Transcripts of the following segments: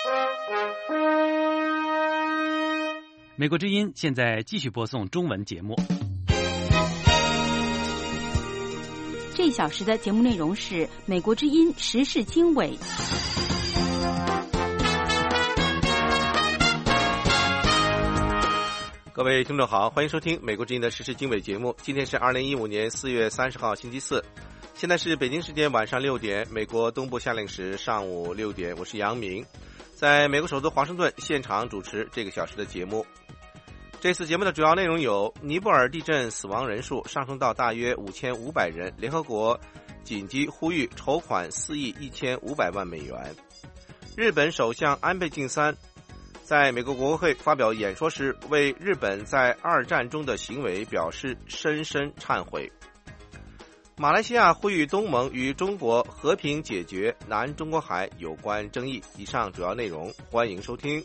美国之音现在继续播送中文节目。 这一小时的节目内容是美国之音时事经纬。 各位听众好，欢迎收听美国之音的时事经纬节目。今天是2015年4月30号星期四，现在是北京时间晚上6点，美国东部夏令时上午6点，我是杨明，在美国首都华盛顿现场主持这个小时的节目。这次节目的主要内容有：尼泊尔地震死亡人数上升到大约5500人，联合国紧急呼吁筹款4亿1500万美元；日本首相安倍晋三在美国国会发表演说时，为日本在二战中的行为表示深深忏悔；马来西亚呼吁东盟与中国和平解决南中国海有关争议。以上主要内容，欢迎收听。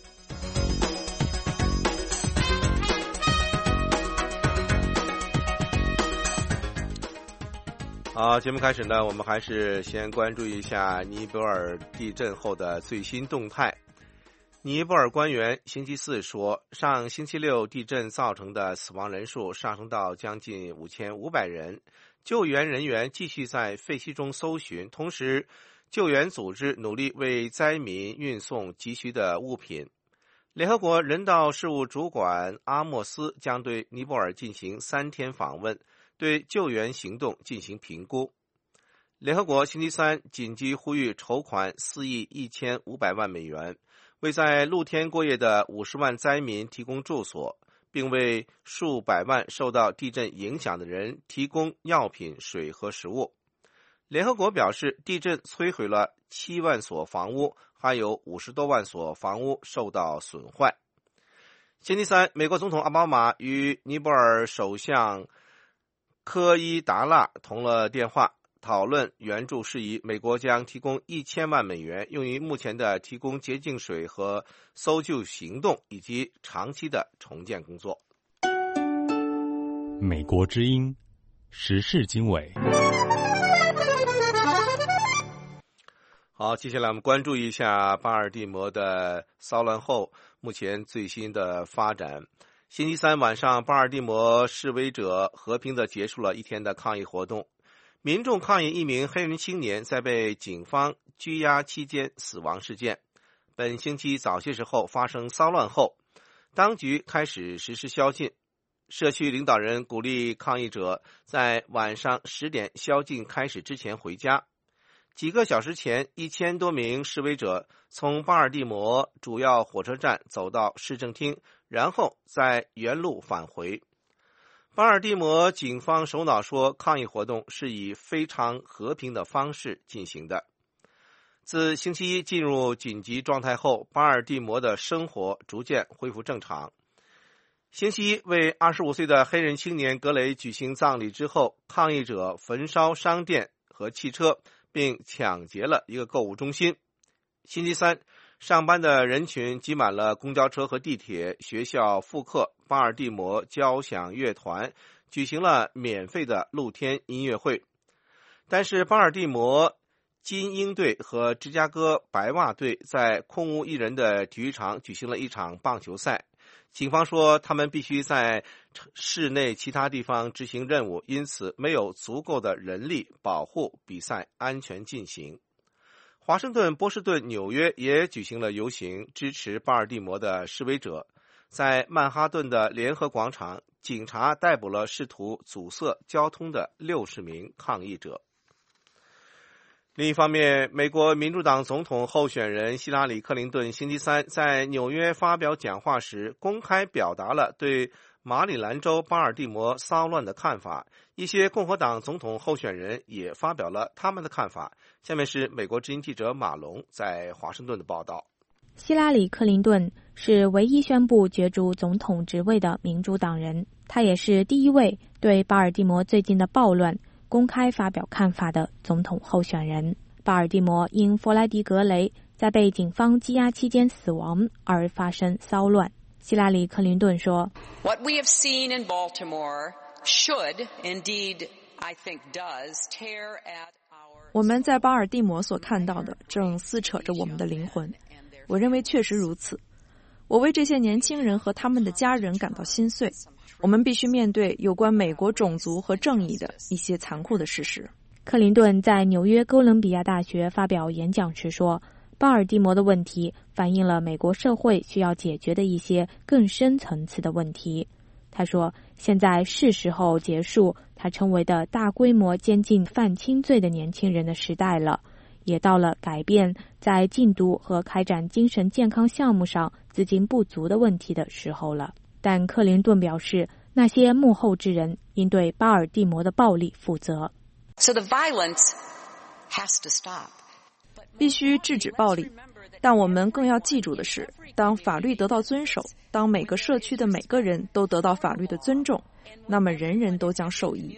好，节目开始呢，我们还是先关注一下尼泊尔地震后的最新动态。尼泊尔官员星期四说，上星期六地震造成的死亡人数上升到将近5500人，救援人员继续在废墟中搜寻，同时救援组织努力为灾民运送急需的物品。联合国人道事务主管阿莫斯将对尼泊尔进行3天访问，对救援行动进行评估。联合国星期三紧急呼吁筹款4亿1500万美元，为在露天过夜的50万灾民提供住所，并为数百万受到地震影响的人提供药品、水和食物。联合国表示，地震摧毁了7万所房屋，还有50多万所房屋受到损坏。星期三，美国总统奥巴马与尼泊尔首相科伊达纳通了电话，讨论援助事宜。美国将提供1000万美元，用于目前的提供洁净水和搜救行动，以及长期的重建工作。 美国之音时事经纬。 好，接下来我们关注一下巴尔的摩的骚乱后目前最新的发展。星期三晚上，巴尔的摩示威者和平地结束了一天的抗议活动。民众抗议一名黑人青年在被警方拘押期间死亡事件。本星期早些时候发生骚乱后，当局开始实施宵禁。社区领导人鼓励抗议者在晚上10点宵禁开始之前回家。几个小时前，1000多名示威者从巴尔的摩主要火车站走到市政厅，然后在原路返回。巴尔的摩警方首脑说，抗议活动是以非常和平的方式进行的。自星期一进入紧急状态后，巴尔的摩的生活逐渐恢复正常。星期一为25岁的黑人青年格雷举行葬礼之后，抗议者焚烧商店和汽车，并抢劫了一个购物中心。星期三，上班的人群挤满了公交车和地铁，学校复课，巴尔的摩交响乐团举行了免费的露天音乐会。但是巴尔的摩金鹰队和芝加哥白袜队在空无一人的体育场举行了一场棒球赛。警方说，他们必须在市内其他地方执行任务，因此没有足够的人力保护比赛安全进行。华盛顿、波士顿、纽约也举行了游行，支持巴尔的摩的示威者。在曼哈顿的联合广场，警察逮捕了试图阻塞交通的60名抗议者。另一方面，美国民主党总统候选人希拉里·克林顿星期三在纽约发表讲话时，公开表达了对马里兰州巴尔的摩骚乱的看法。一些共和党总统候选人也发表了他们的看法。下面是美国之音记者马龙在华盛顿的报道。 希拉里·克林顿是唯一宣布角逐总统职位的民主党人，他也是第一位对巴尔的摩最近的暴乱公开发表看法的总统候选人。巴尔的摩因弗莱迪·格雷在被警方羁押期间死亡而发生骚乱。希拉里·克林顿说 What we have seen in Baltimore should, indeed, I think does, tear at our... 我们在巴尔的摩所看到的正撕扯着我们的灵魂。 我认为确实如此。我为这些年轻人和他们的家人感到心碎。我们必须面对有关美国种族和正义的一些残酷的事实。 克林顿在纽约哥伦比亚大学发表演讲时说，巴尔的摩的问题反映了美国社会需要解决的一些更深层次的问题。他说，现在是时候结束他称为的大规模监禁犯轻罪的年轻人的时代了，也到了改变在禁毒和开展精神健康项目上资金不足的问题的时候了。但克林顿表示，那些幕后之人应对巴尔的摩的暴力负责。 So the violence has to stop. 必须制止暴力，但我们更要记住的是，当法律得到遵守，当每个社区的每个人都得到法律的尊重，那么人人都将受益。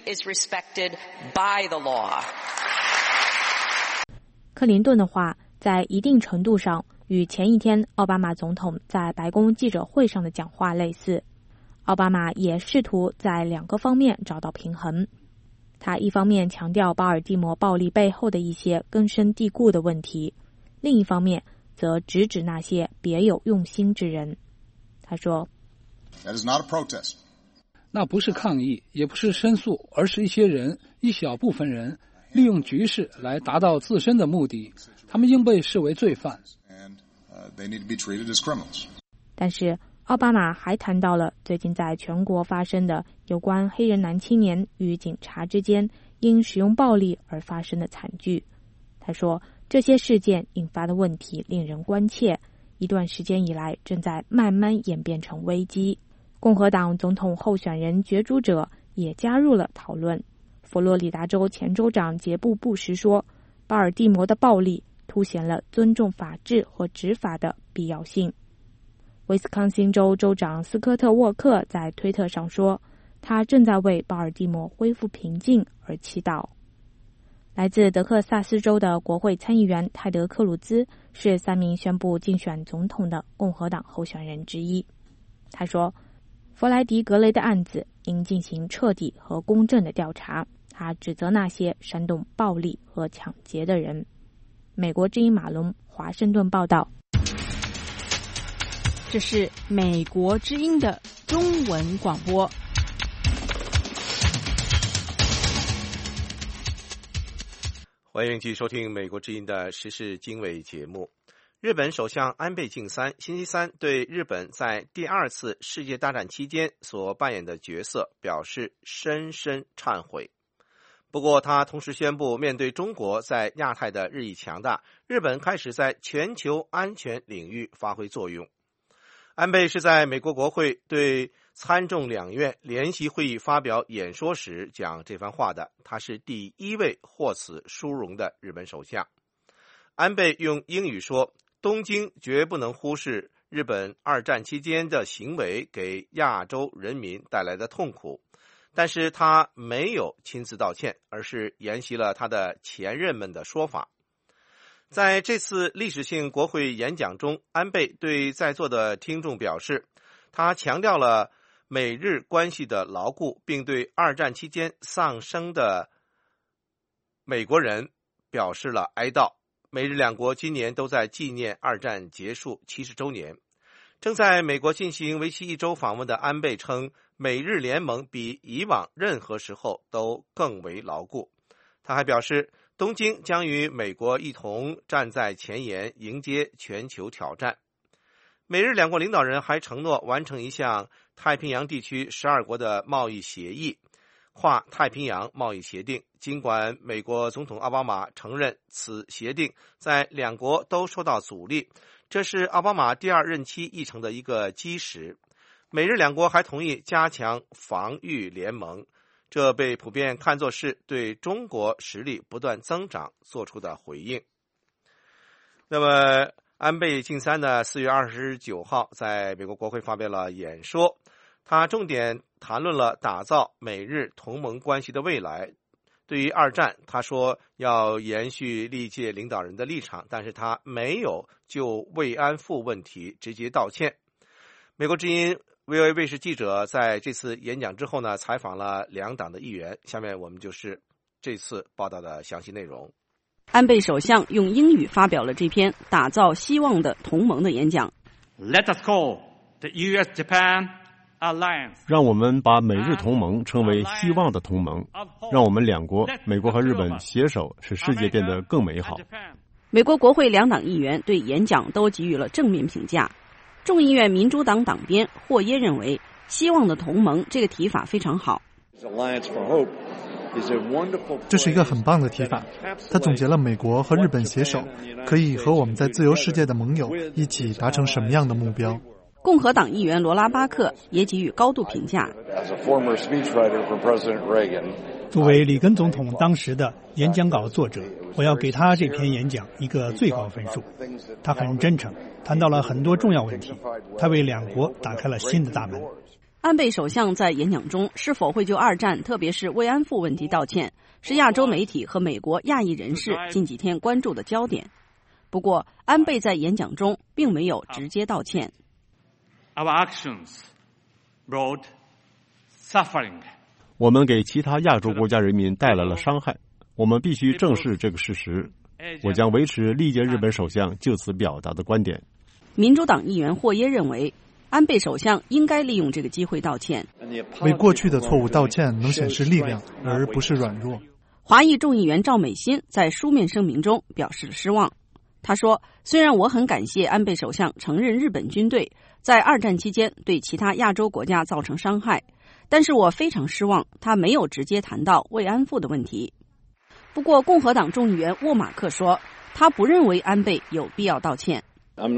克林顿的话在一定程度上与前一天奥巴马总统在白宫记者会上的讲话类似。奥巴马也试图在两个方面找到平衡。他一方面强调巴尔的摩暴力背后的一些根深蒂固的问题，另一方面则直指那些别有用心之人。他说， That is not a protest. 那不是抗议，也不是申诉，而是一些人，一小部分人利用局势来达到自身的目的，他们应被视为罪犯。 They need to be treated as criminals. 但是奥巴马还谈到了最近在全国发生的有关黑人男青年与警察之间因使用暴力而发生的惨剧。他说，这些事件引发的问题令人关切，一段时间以来正在慢慢演变成危机。共和党总统候选人角逐者也加入了讨论。佛罗里达州前州长杰布·布什说，巴尔的摩的暴力凸显了尊重法治和执法的必要性。威斯康星州州长斯科特·沃克在推特上说，他正在为巴尔的摩恢复平静而祈祷。来自德克萨斯州的国会参议员泰德·克鲁兹是3名宣布竞选总统的共和党候选人之一。他说，弗莱迪·格雷的案子应进行彻底和公正的调查。他指责那些煽动暴力和抢劫的人。美国之音马龙华盛顿报道。 这是美国之音的中文广播。 欢迎继续收听美国之音的时事经纬节目。日本首相安倍晋三星期三对日本在第2次世界大战期间所扮演的角色表示深深忏悔。不过他同时宣布，面对中国在亚太的日益强大，日本开始在全球安全领域发挥作用。安倍是在美国国会对参众两院联席会议发表演说时讲这番话的，他是第1位获此殊荣的日本首相。安倍用英语说，东京绝不能忽视日本2战期间的行为给亚洲人民带来的痛苦，但是他没有亲自道歉，而是沿袭了他的前任们的说法。在这次历史性国会演讲中，安倍对在座的听众表示，他强调了美日关系的牢固，并对2战期间丧生的美国人表示了哀悼。美日两国今年都在纪念2战结束70周年。正在美国进行为期1周访问的安倍称，美日联盟比以往任何时候都更为牢固。他还表示，东京将与美国一同站在前沿，迎接全球挑战。美日两国领导人还承诺完成一项太平洋地区12国的贸易协议，跨太平洋贸易协定。尽管美国总统奥巴马承认此协定在两国都受到阻力，这是奥巴马第2任期议程的一个基石。美日两国还同意加强防御联盟，这被普遍看作是对中国实力不断增长做出的回应。那么安倍晋三呢，4月29号在美国国会发表了演说，他重点谈论了打造美日同盟关系的未来。对于2战，他说要延续历届领导人的立场，但是他没有就慰安妇问题直接道歉。美国之音VOA 卫视记者在这次演讲之后呢，采访了2党的议员。下面我们就是这次报道的详细内容。 安倍首相用英语发表了这篇打造希望的同盟的演讲。 Let us call the U.S.-Japan alliance. 让我们把美日同盟称为希望的同盟，让我们两国，美国和日本携手，使世界变得更美好。 美国国会两党议员对演讲都给予了正面评价。众议院民主党党鞭霍耶认为，希望的同盟这个提法非常好。 这是一个很棒的提法，它总结了美国和日本携手可以和我们在自由世界的盟友一起达成什么样的目标。 共和党议员罗拉巴克也给予高度评价。 作为里根总统当时的演讲稿作者，我要给他这篇演讲一个最高分数。他很真诚，谈到了很多重要问题，他为两国打开了新的大门。 安倍首相在演讲中是否会就二战，特别是慰安妇问题道歉，是亚洲媒体和美国亚裔人士近几天关注的焦点。不过，安倍在演讲中并没有直接道歉。 Our actions brought suffering. 我们给其他亚洲国家人民带来了伤害，我们必须正视这个事实。我将维持历届日本首相就此表达的观点。 民主党议员霍耶认为，安倍首相应该利用这个机会道歉。 为过去的错误道歉能显示力量，而不是软弱。 华裔众议员赵美心在书面声明中表示了失望。他说，虽然我很感谢安倍首相承认日本军队在二战期间对其他亚洲国家造成伤害，但是我非常失望他没有直接谈到慰安妇的问题。不过共和党众议员沃马克说，他不认为安倍有必要道歉。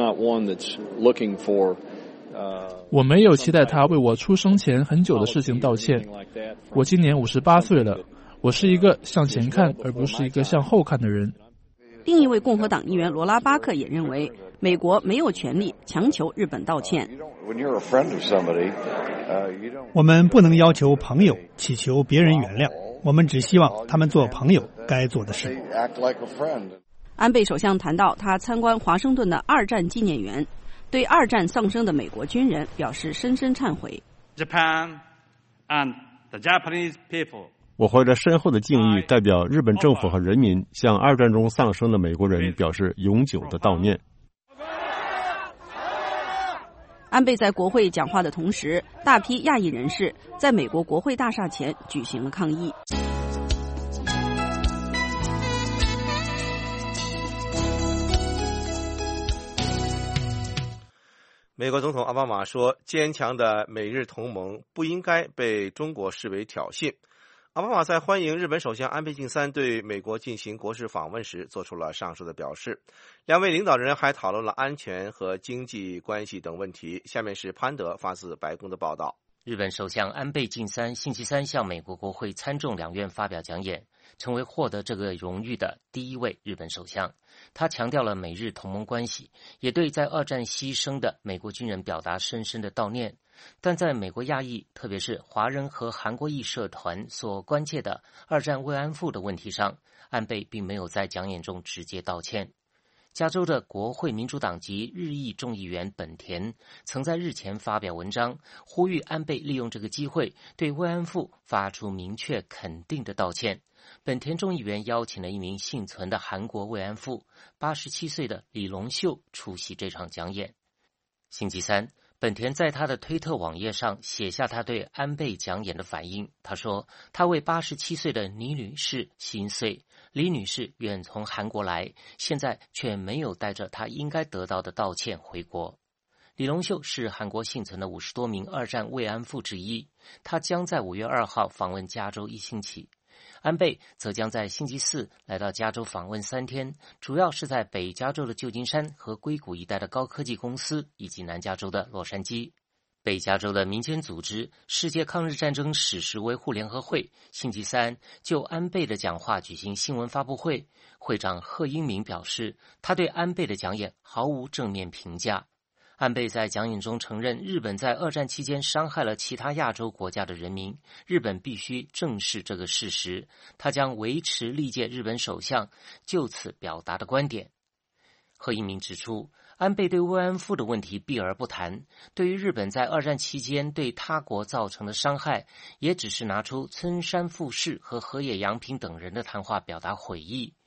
我没有期待他为我出生前很久的事情道歉。我今年58岁了，我是一个向前看而不是一个向后看的人。 另一位共和党议员罗拉巴克也认为，美国没有权利强求日本道歉。 我们不能要求朋友祈求别人原谅，我们只希望他们做朋友该做的事。 安倍首相谈到他参观华盛顿的二战纪念园，对二战丧生的美国军人表示深深忏悔。 Japan and the Japanese people. 我怀着深厚的敬意，代表日本政府和人民，向二战中丧生的美国人表示永久的悼念。 安倍在国会讲话的同时，大批亚裔人士在美国国会大厦前举行了抗议。 美国总统奥巴马说，坚强的美日同盟不应该被中国视为挑衅。奥巴马在欢迎日本首相安倍晋三对美国进行国事访问时做出了上述的表示。两位领导人还讨论了安全和经济关系等问题。下面是潘德发自白宫的报道。 日本首相安倍晋三星期三向美国国会参众两院发表讲演，成为获得这个荣誉的第一位日本首相。他强调了美日同盟关系，也对在二战牺牲的美国军人表达深深的悼念。但在美国亚裔，特别是华人和韩国裔社团所关切的二战慰安妇的问题上，安倍并没有在讲演中直接道歉。加州的国会民主党籍日裔众议员本田曾在日前发表文章，呼吁安倍利用这个机会对慰安妇发出明确肯定的道歉。本田众议员邀请了一名幸存的韩国慰安妇87岁的李龙秀出席这场讲演。星期三，本田在他的推特网页上写下他对安倍讲演的反应。他说，他为87岁的李女士心碎。李女士远从韩国来，现在却没有带着她应该得到的道歉回国。李龙秀是韩国幸存的50多名二战慰安妇之一，她将在5月2号访问加州1星期。安倍则将在星期四来到加州访问3天，主要是在北加州的旧金山和硅谷一带的高科技公司，以及南加州的洛杉矶。北加州的民间组织世界抗日战争史实维护联合会星期三就安倍的讲话举行新闻发布会，会长贺英明表示，他对安倍的讲演毫无正面评价。安倍在讲演中承认，日本在二战期间伤害了其他亚洲国家的人民，日本必须正视这个事实。他将维持历届日本首相就此表达的观点。贺英明指出，安倍对慰安妇的问题避而不谈，对于日本在二战期间对他国造成的伤害，也只是拿出村山富市和河野洋平等人的谈话表达悔意。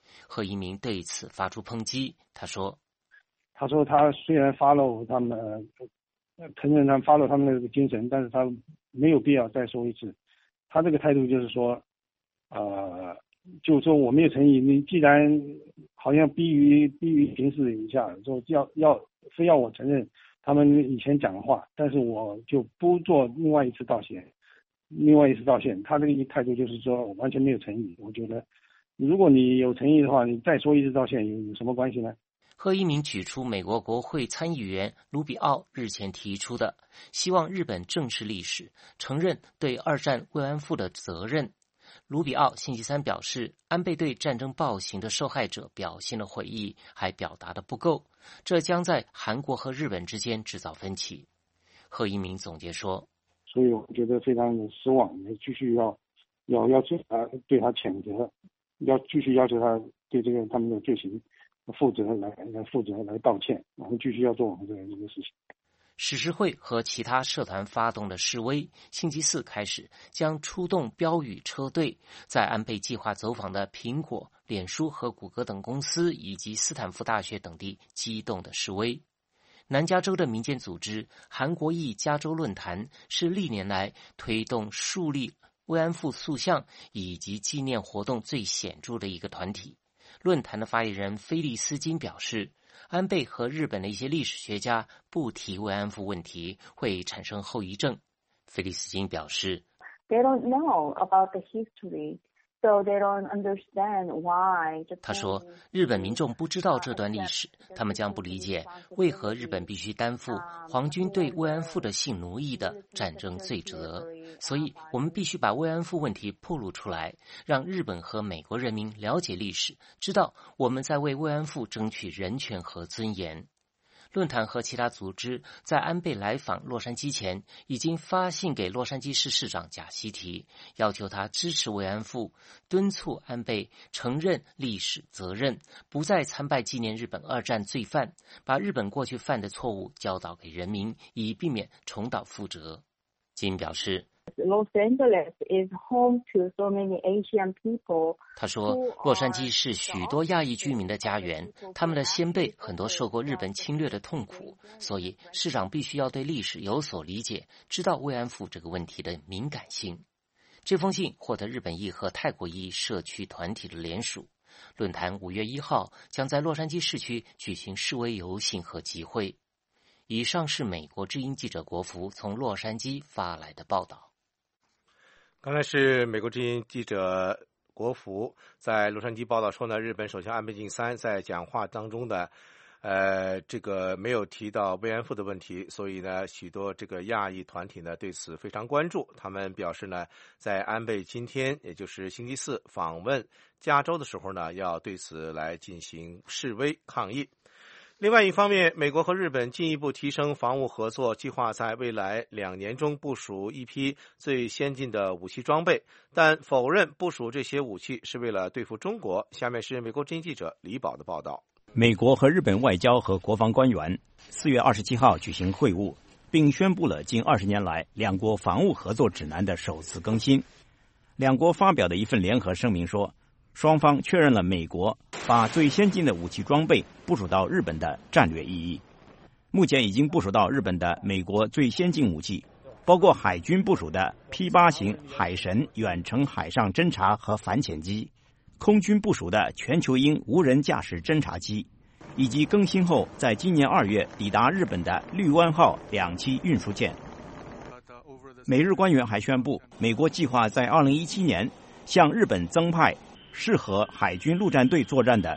贺一鸣对此发出抨击，他说他虽然follow他们承认他们follow他们的这个精神，但是他没有必要再说一次。他这个态度就是说就是说我没有诚意，你既然好像逼于形势以下，说非要我承认他们以前讲的话，但是我就不做另外一次道歉。他这个态度就是说我完全没有诚意。我觉得如果你有诚意的话，你再说一次道歉有什么关系呢？ 贺一鸣举出美国国会参议员卢比奥日前提出的希望日本正视历史，承认对二战慰安妇的责任。卢比奥星期三表示，安倍对战争暴行的受害者表现了悔意，还表达的不够，这将在韩国和日本之间制造分歧。贺一鸣总结说， 所以我觉得非常的失望，也继续要求他对他谴责，要继续要求他对这个他们的罪行负责来道歉，然后继续要做我们这个事情。 史实会和其他社团发动的示威，星期四开始将出动标语车队，在安倍计划走访的苹果、脸书和谷歌等公司以及斯坦福大学等地激动的示威。南加州的民间组织韩国裔加州论坛是历年来推动树立慰安妇塑像以及纪念活动最显著的一个团体。论坛的发言人菲利斯金表示，安倍和日本的一些历史学家不提慰安妇问题会产生后遗症。菲利斯金表示 They don't know about the history, so they don't understand why. 他说，日本民众不知道这段历史，他们将不理解为何日本必须担负皇军对慰安妇的性奴役的战争罪责。所以我们必须把慰安妇问题暴露出来，让日本和美国人民了解历史，知道我们在为慰安妇争取人权和尊严。论坛和其他组织在安倍来访洛杉矶前，已经发信给洛杉矶市市长贾西提，要求他支持慰安妇，敦促安倍承认历史责任，不再参拜纪念日本二战罪犯，把日本过去犯的错误教导给人民，以避免重蹈覆辙。金表示 Los Angeles is home to so many Asian people. 他说，洛杉矶是许多亚裔居民的家园，他们的先辈很多受过日本侵略的痛苦，所以市长必须要对历史有所理解，知道慰安妇这个问题的敏感性。这封信获得日本裔和泰国裔社区团体的联署。论坛5月1号将在洛杉矶市区举行示威游行和集会。以上是美国之音记者国福从洛杉矶发来的报道。 刚才是美国之音记者国福在洛杉矶报道说呢，日本首相安倍晋三在讲话当中的这个没有提到慰安妇的问题，所以呢许多这个亚裔团体呢对此非常关注。他们表示呢，在安倍今天也就是星期四访问加州的时候呢，要对此来进行示威抗议。另外一方面，美国和日本进一步提升防务合作，计划在未来2年中部署一批最先进的武器装备，但否认部署这些武器是为了对付中国。下面是美国之音记者李宝的报道。 美国和日本外交和国防官员4月27号举行会晤，并宣布了近20年来两国防务合作指南的首次更新。两国发表的一份联合声明说，双方确认了美国把最先进的武器装备部署到日本的战略意义。目前已经部署到日本的美国最先进武器，包括海军部署的 P8 型海神远程海上侦察和反潜机，空军部署的全球鹰无人驾驶侦察机，以及更新后在今年2月抵达日本的绿湾号2栖运输舰。美日官员还宣布，美国计划在2017年向日本增派适合海军陆战队作战的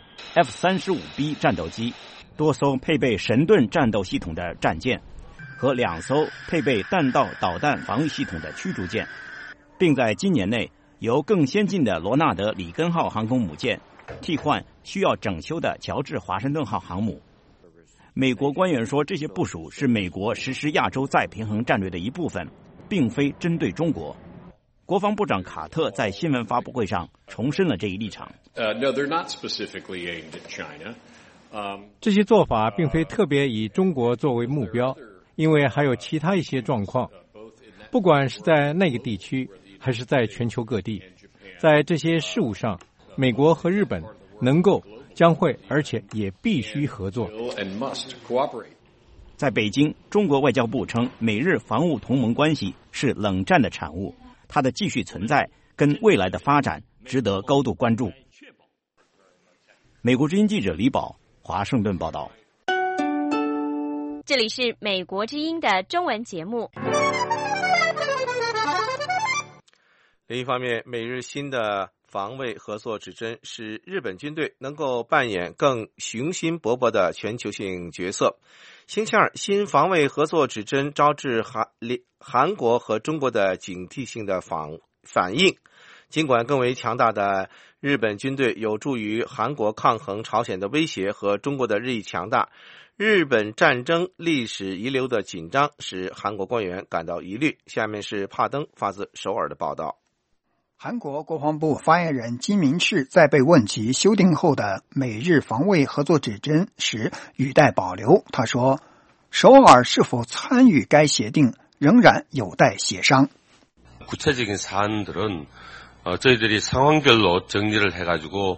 F-35B 战斗机，多艘配备神盾战斗系统的战舰和2艘配备弹道导弹防御系统的驱逐舰，并在今年内由更先进的罗纳德里根号航空母舰替换需要整修的乔治华盛顿号航母。美国官员说，这些部署是美国实施亚洲再平衡战略的一部分，并非针对中国。国防部长卡特在新闻发布会上重申了这一立场。 No, they're not specifically aimed at China. 这些做法并非特别以中国作为目标，因为还有其他一些状况，不管是在那个地区还是在全球各地，在这些事务上，美国和日本能够、将会，而且也必须合作。 在北京，中国外交部称，美日防务同盟关系是冷战的产物，它的继续存在跟未来的发展值得高度关注。美国之音记者李宝，华盛顿报道。 这里是美国之音的中文节目。 另一方面，美日新的防卫合作指针使日本军队能够扮演更雄心勃勃的全球性角色。星期二，新防卫合作指针招致韩国和中国的警惕性的反应。尽管更为强大的日本军队有助于韩国抗衡朝鲜的威胁和中国的日益强大，日本战争历史遗留的紧张使韩国官员感到疑虑。下面是帕登发自首尔的报道。 韩国国防部发言人金明世在被问及修订后的美日防卫合作指针时语带保留，他说，首尔是否参与该协定仍然有待协商。 구체적인 사안들은 저희들이 상황별로 정리를 해가지고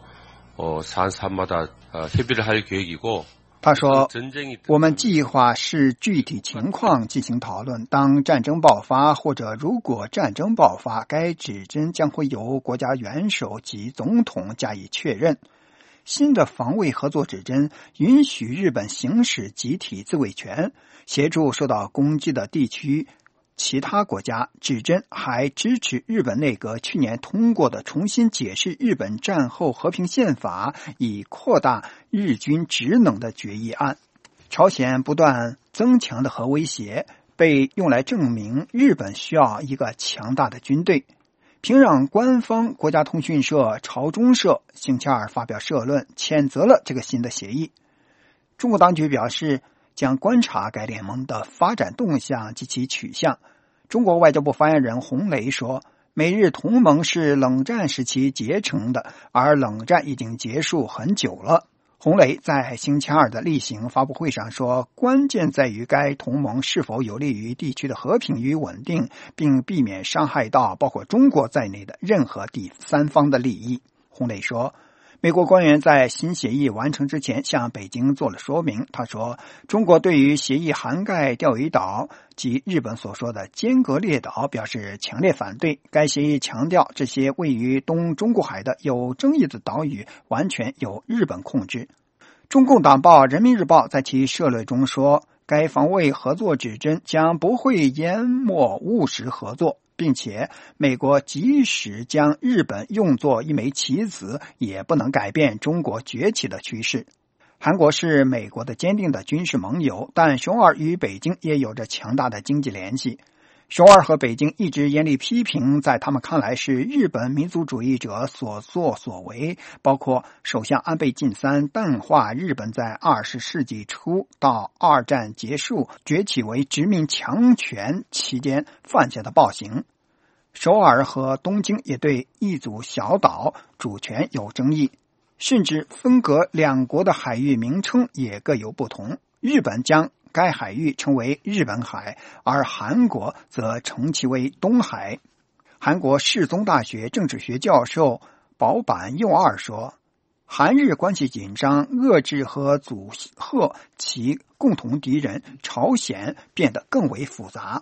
사안마다 협의를 할 계획이고 他说，我们计划是具体情况进行讨论，当战争爆发或者如果战争爆发，该指针将会由国家元首及总统加以确认。新的防卫合作指针允许日本行使集体自卫权，协助受到攻击的地区其他国家。指针还支持日本内阁去年通过的重新解释日本战后和平宪法，以扩大日军职能的决议案。朝鲜不断增强的核威胁被用来证明日本需要一个强大的军队。平壤官方国家通讯社朝中社星期二发表社论，谴责了这个新的协议。中国当局表示将观察该联盟的发展动向及其取向。中国外交部发言人洪雷说，美日同盟是冷战时期结成的，而冷战已经结束很久了。洪雷在星期二的例行发布会上说，关键在于该同盟是否有利于地区的和平与稳定，并避免伤害到包括中国在内的任何第三方的利益。洪雷说，美国官员在新协议完成之前向北京做了说明。他说，中国对于协议涵盖钓鱼岛及日本所说的尖阁列岛表示强烈反对。该协议强调，这些位于东中国海的有争议的岛屿完全由日本控制。中共党报《人民日报》在其社论中说，该防卫合作指针将不会淹没务实合作，并且美国即使将日本用作一枚棋子，也不能改变中国崛起的趋势。韩国是美国的坚定的军事盟友，但首尔与北京也有着强大的经济联系。首尔和北京一直严厉批评在他们看来是日本民族主义者所作所为，包括首相安倍晋三淡化日本在20世纪初到二战结束崛起为殖民强权期间犯下的暴行。首尔和东京也对一组小岛主权有争议，甚至分隔两国的海域名称也各有不同。日本将该海域称为日本海，而韩国则称其为东海。韩国世宗大学政治学教授保坂佑二说，韩日关系紧张，遏制和阻吓其共同敌人朝鲜变得更为复杂。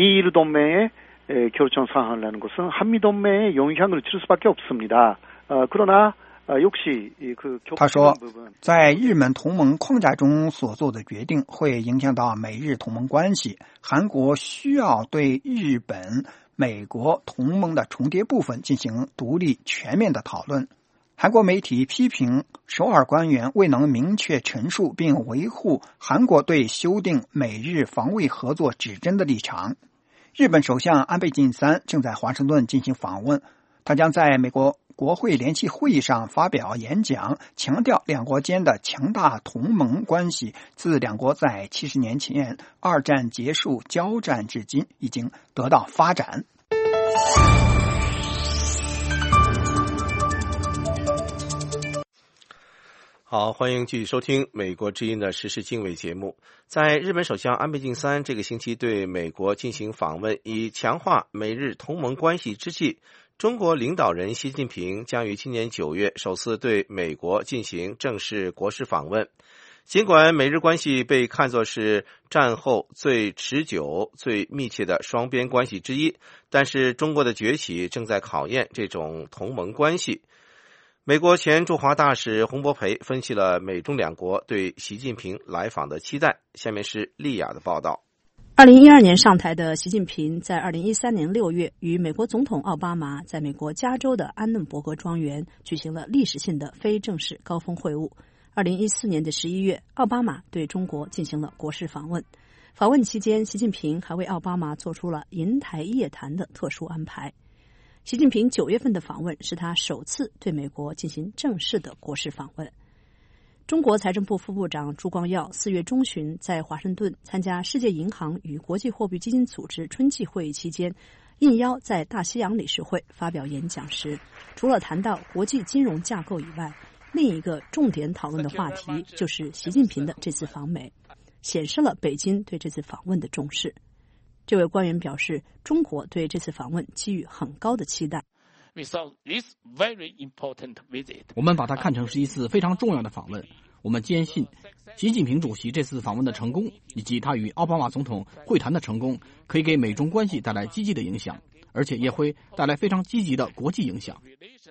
미일동맹의 결정 사항이라는 것은 한미동맹에 영향을 줄 수밖에 없습니다. 그러나他说，在日美同盟框架中所做的决定会影响到美日同盟关系。韩国需要对日本、美国同盟的重叠部分进行独立全面的讨论。韩国媒体批评首尔官员未能明确陈述并维护韩国对修订美日防卫合作指针的立场。日本首相安倍晋三正在华盛顿进行访问，他将在美国国会联席会议上发表演讲，强调两国间的强大同盟关系自两国在70年前二战结束交战至今已经得到发展。 好，欢迎继续收听美国之音的时事经纬节目。在日本首相安倍晋三这个星期对美国进行访问，以强化美日同盟关系之际， 中国领导人习近平将于今年9月首次对美国进行正式国事访问。尽管美日关系被看作是战后最持久、最密切的双边关系之一，但是中国的崛起正在考验这种同盟关系。美国前驻华大使洪博培分析了美中两国对习近平来访的期待。下面是丽雅的报道。 2012年上台的习近平在2013年6月与美国总统奥巴马在美国加州的安嫩伯格庄园举行了历史性的非正式高峰会晤。2014年的11月，奥巴马对中国进行了国事访问。访问期间，习近平还为奥巴马做出了银台夜谈的特殊安排。习近平9月份的访问是他首次对美国进行正式的国事访问。中国财政部副部长朱光耀4月中旬在华盛顿参加世界银行与国际货币基金组织春季会议期间，应邀在大西洋理事会发表演讲时，除了谈到国际金融架构以外，另一个重点讨论的话题就是习近平的这次访美，显示了北京对这次访问的重视。这位官员表示，中国对这次访问寄予很高的期待。 我们把它看成是一次非常重要的访问。我们坚信，习近平主席这次访问的成功，以及他与奥巴马总统会谈的成功，可以给美中关系带来积极的影响，而且也会带来非常积极的国际影响。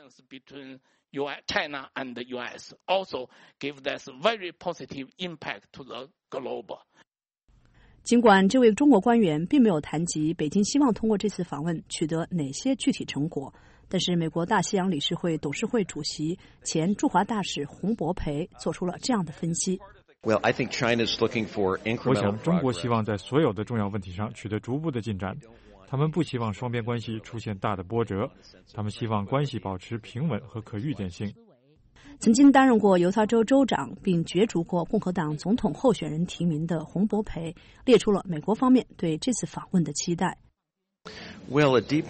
China and the U.S. also give this very positive impact to the globe. 尽管这位中国官员并没有谈及北京希望通过这次访问取得哪些具体成果，但是美国大西洋理事会董事会主席、前驻华大使洪博培做出了这样的分析。 我想中国希望在所有的重要问题上取得逐步的进展。他们不希望双边关系出现大的波折，他们希望关系保持平稳和可预见性。 曾经担任过犹他州州长并角逐过共和党总统候选人提名的洪博培列出了美国方面对这次访问的期待。 美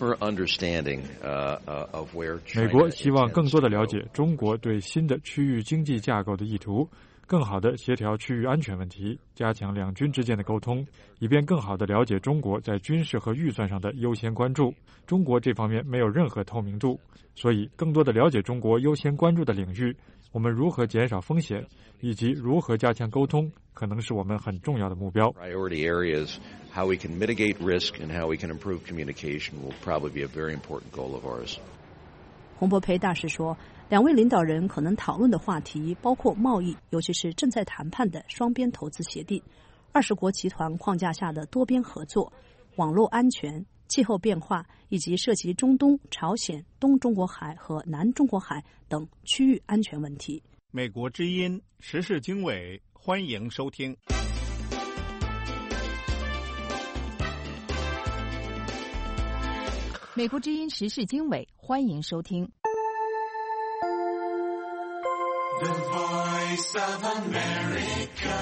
国希望更多的了解中国对新的区域经济架构的意图，更好地协调区域安全问题，加强两军之间的沟通，以便更好地了解中国在军事和预算上的优先关注。中国这方面没有任何透明度，所以更多地了解中国优先关注的领域，我们如何减少风险，以及如何加强沟通，可能是我们很重要的目标。 How we can mitigate risk and how we can improve communication will probably be a very important goal of ours. 洪博培大使说，两位领导人可能讨论的话题包括贸易，尤其是正在谈判的双边投资协定、20国集团框架下的多边合作、网络安全、气候变化，以及涉及中东、朝鲜、东中国海和南中国海等区域安全问题。 美国之音时事经纬，欢迎收听。 美国之音时事经纬，欢迎收听。 The Voice of America。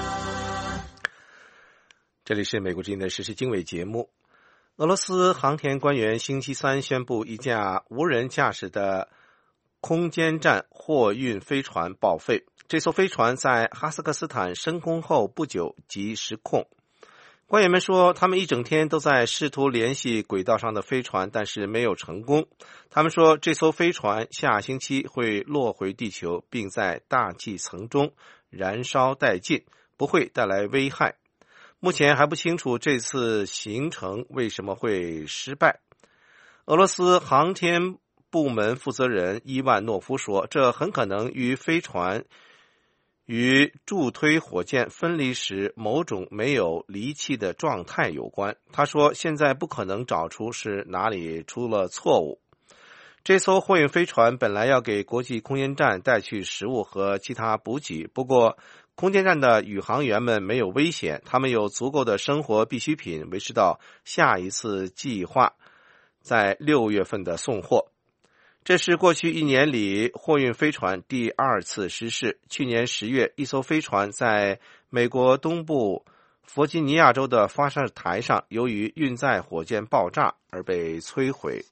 这里是美国之音的时事经纬节目。俄罗斯航天官员星期三宣布，一架无人驾驶的空间站货运飞船报废。这艘飞船在哈萨克斯坦升空后不久即失控。官员们说，他们一整天都在试图联系轨道上的飞船，但是没有成功。他们说，这艘飞船下星期会落回地球，并在大气层中燃烧殆尽，不会带来危害。目前还不清楚这次行程为什么会失败。俄罗斯航天部门负责人伊万诺夫说，这很可能与飞船与助推火箭分离时某种没有离气的状态有关。他说，现在不可能找出是哪里出了错误。这艘货运飞船本来要给国际空间站带去食物和其他补给，不过空间站的宇航员们没有危险，他们有足够的生活必需品维持到下一次计划在6月份的送货。这是过去1年里货运飞船第2次失事。去年10月，一艘飞船在美国东部弗吉尼亚州的发射台上，由于运载火箭爆炸而被摧毁。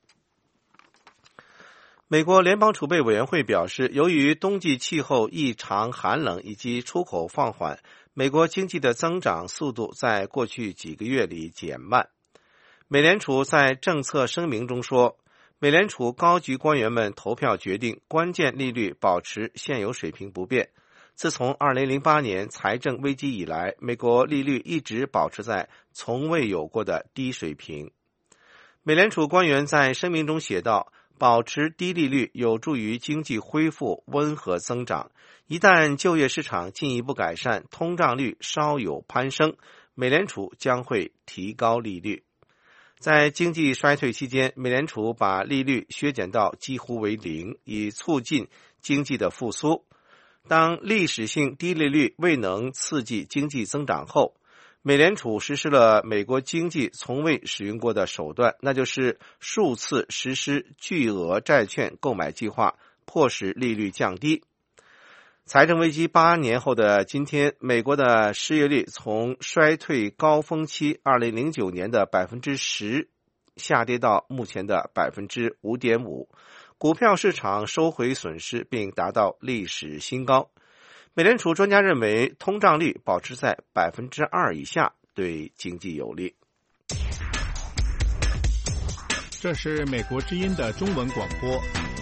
美国联邦储备委员会表示，由于冬季气候异常寒冷以及出口放缓，美国经济的增长速度在过去几个月里减慢。美联储在政策声明中说， 美联储高级官员们投票决定，关键利率保持现有水平不变。自从2008年财政危机以来，美国利率一直保持在从未有过的低水平。美联储官员在声明中写道，保持低利率有助于经济恢复温和增长。一旦就业市场进一步改善，通胀率稍有攀升，美联储将会提高利率。在经济衰退期间，美联储把利率削减到几乎为零，以促进经济的复苏。当历史性低利率未能刺激经济增长后，美联储实施了美国经济从未使用过的手段，那就是数次实施巨额债券购买计划，迫使利率降低。财政危机8年后的今天，美国的失业率从衰退高峰期2009年的 10% 下跌到目前的 5.5%， 股票市场收回损失并达到历史新高。美联储专家认为，通胀率保持在 2% 以下对经济有利。 这是美国之音的中文广播。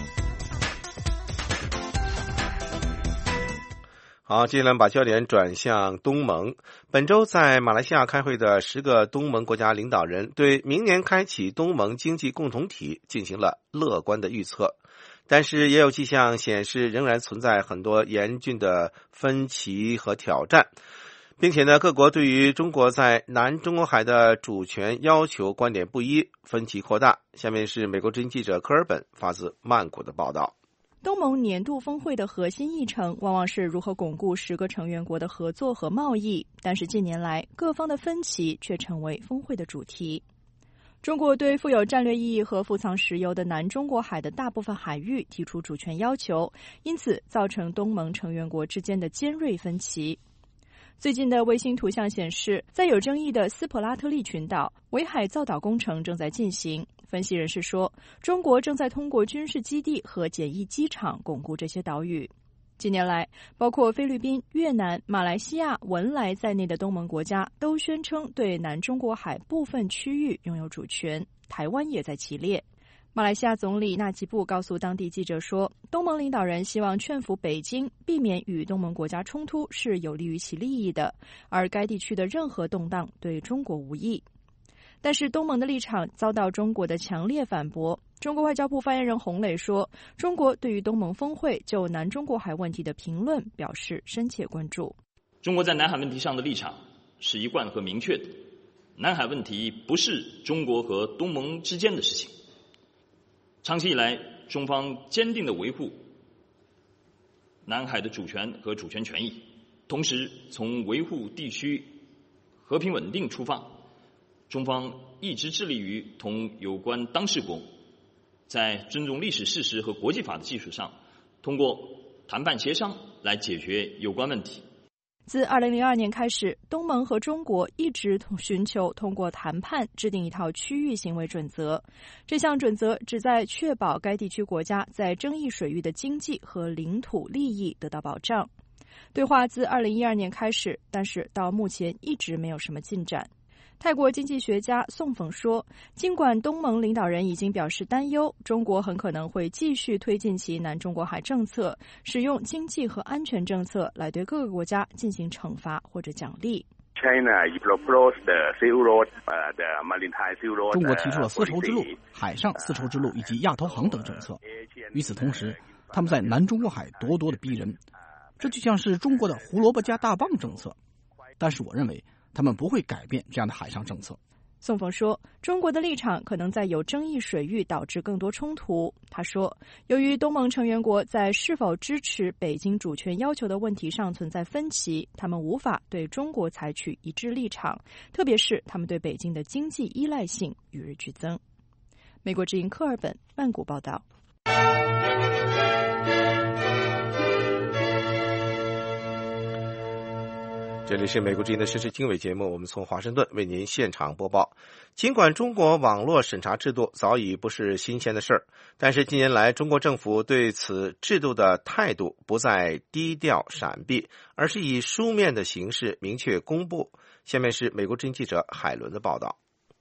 好，接下来把焦点转向东盟。本周在马来西亚开会的10个东盟国家领导人对明年开启东盟经济共同体进行了乐观的预测，但是也有迹象显示仍然存在很多严峻的分歧和挑战，并且呢，各国对于中国在南中国海的主权要求观点不一，分歧扩大。下面是美国之音记者科尔本发自曼谷的报道。 东盟年度峰会的核心议程往往是如何巩固10个成员国的合作和贸易，但是近年来各方的分歧却成为峰会的主题。中国对富有战略意义和富藏石油的南中国海的大部分海域提出主权要求，因此造成东盟成员国之间的尖锐分歧。最近的卫星图像显示，在有争议的斯普拉特利群岛，围海造岛工程正在进行。分析人士说，中国正在通过军事基地和简易机场巩固这些岛屿。近年来，包括菲律宾、越南、马来西亚、文莱在内的东盟国家都宣称对南中国海部分区域拥有主权，台湾也在其列。马来西亚总理纳吉布告诉当地记者说，东盟领导人希望劝服北京避免与东盟国家冲突是有利于其利益的，而该地区的任何动荡对中国无益。但是东盟的立场遭到中国的强烈反驳。中国外交部发言人洪磊说，中国对于东盟峰会就南中国海问题的评论表示深切关注。 中国在南海问题上的立场是一贯和明确的，南海问题不是中国和东盟之间的事情。长期以来，中方坚定地维护南海的主权和主权权益，同时从维护地区和平稳定出发，中方一直致力于同有关当事国在尊重历史事实和国际法的基础上，通过谈判协商来解决有关问题。 自2002年开始，东盟和中国一直寻求通过谈判制定一套区域行为准则。这项准则旨在确保该地区国家在争议水域的经济和领土利益得到保障。对话自2012年开始，但是到目前一直没有什么进展。泰国经济学家宋凤说，尽管东盟领导人已经表示担忧，中国很可能会继续推进其南中国海政策，使用经济和安全政策来对各个国家进行惩罚或者奖励。 中国提出了丝绸之路、海上丝绸之路以及亚投行等政策。与此同时，他们在南中国海咄咄地逼人，这就像是中国的胡萝卜加大棒政策。但是我认为他们不会改变这样的海上政策。 宋凤说，中国的立场可能在有争议水域导致更多冲突。他说，由于东盟成员国在是否支持北京主权要求的问题上存在分歧，他们无法对中国采取一致立场，特别是他们对北京的经济依赖性与日俱增。美国之音科尔本曼谷报道。 这里是美国之音的时事经纬节目，我们从华盛顿为您现场播报。尽管中国网络审查制度早已不是新鲜的事儿，但是近年来中国政府对此制度的态度不再低调闪避，而是以书面的形式明确公布。下面是美国之音记者海伦的报道。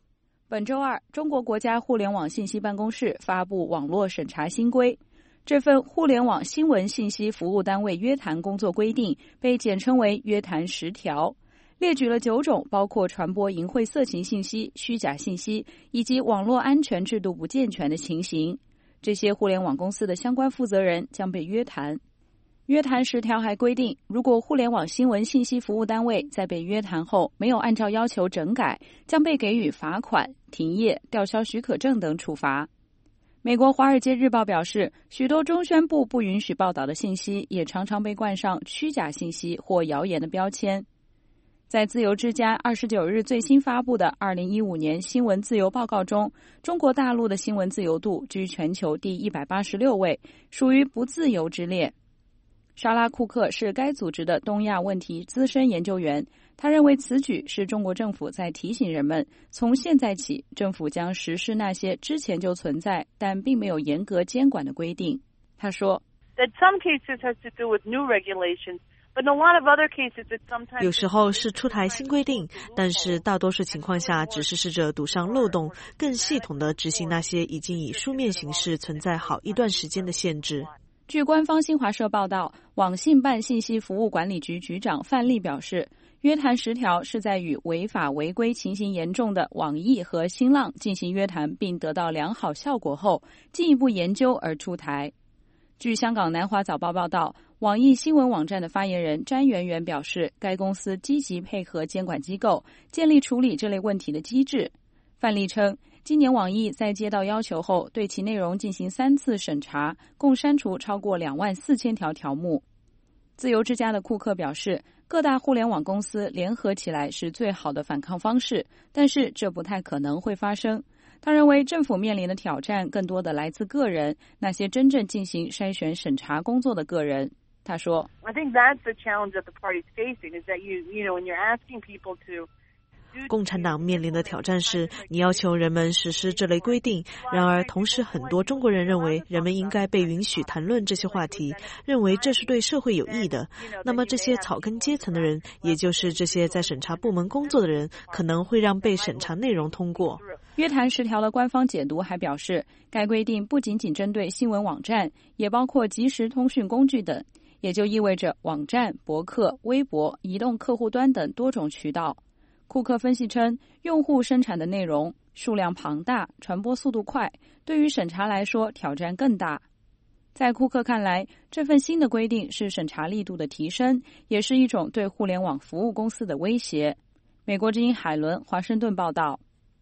本周二，中国国家互联网信息办公室发布网络审查新规。这份互联网新闻信息服务单位约谈工作规定被简称为约谈10条，列举了9种包括传播淫秽色情信息、虚假信息以及网络安全制度不健全的情形。这些互联网公司的相关负责人将被约谈。约谈10条还规定，如果互联网新闻信息服务单位在被约谈后没有按照要求整改，将被给予罚款、停业、吊销许可证等处罚。美国《华尔街日报》表示，许多中宣部不允许报道的信息也常常被冠上虚假信息或谣言的标签。在自由之家29日最新发布的2015年新闻自由报告中，中国大陆的新闻自由度居全球第186位，属于不自由之列。莎拉·库克是该组织的东亚问题资深研究员，他认为此举是中国政府在提醒人们，从现在起，政府将实施那些之前就存在但并没有严格监管的规定。他说 That some cases has to do with new regulations, but in a lot of other cases it sometimes 有时候是出台新规定，但是大多数情况下只是试着堵上漏洞，更系统地执行那些已经以书面形式存在好一段时间的限制。 据官方新华社报道，网信办信息服务管理局局长范丽表示，约谈10条是在与违法违规情形严重的网易和新浪进行约谈并得到良好效果后，进一步研究而出台。据香港南华早报报道，网易新闻网站的发言人詹媛媛表示，该公司积极配合监管机构，建立处理这类问题的机制。范丽称，今年网易在接到要求后，对其内容进行3次审查，共删除超过24000条条目。自由之家的库克表示，各大互联网公司联合起来是最好的反抗方式，但是这不太可能会发生。他认为政府面临的挑战更多的来自个人，那些真正进行筛选审查工作的个人。他说 I think that's the challenge that the party's facing is that you know when you're asking people to 共产党面临的挑战是，你要求人们实施这类规定，然而同时很多中国人认为人们应该被允许谈论这些话题，认为这是对社会有益的。那么这些草根阶层的人，也就是这些在审查部门工作的人，可能会让被审查内容通过。 约谈10条的官方解读还表示，该规定不仅仅针对新闻网站，也包括即时通讯工具等，也就意味着网站、博客、微博、移动客户端等多种渠道。库克分析称，用户生产的内容数量庞大，传播速度快，对于审查来说挑战更大。在库克看来，这份新的规定是审查力度的提升，也是一种对互联网服务公司的威胁。美国之音海伦华盛顿报道。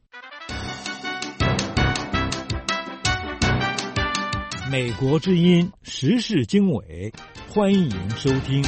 美国之音时事经纬，欢迎收听。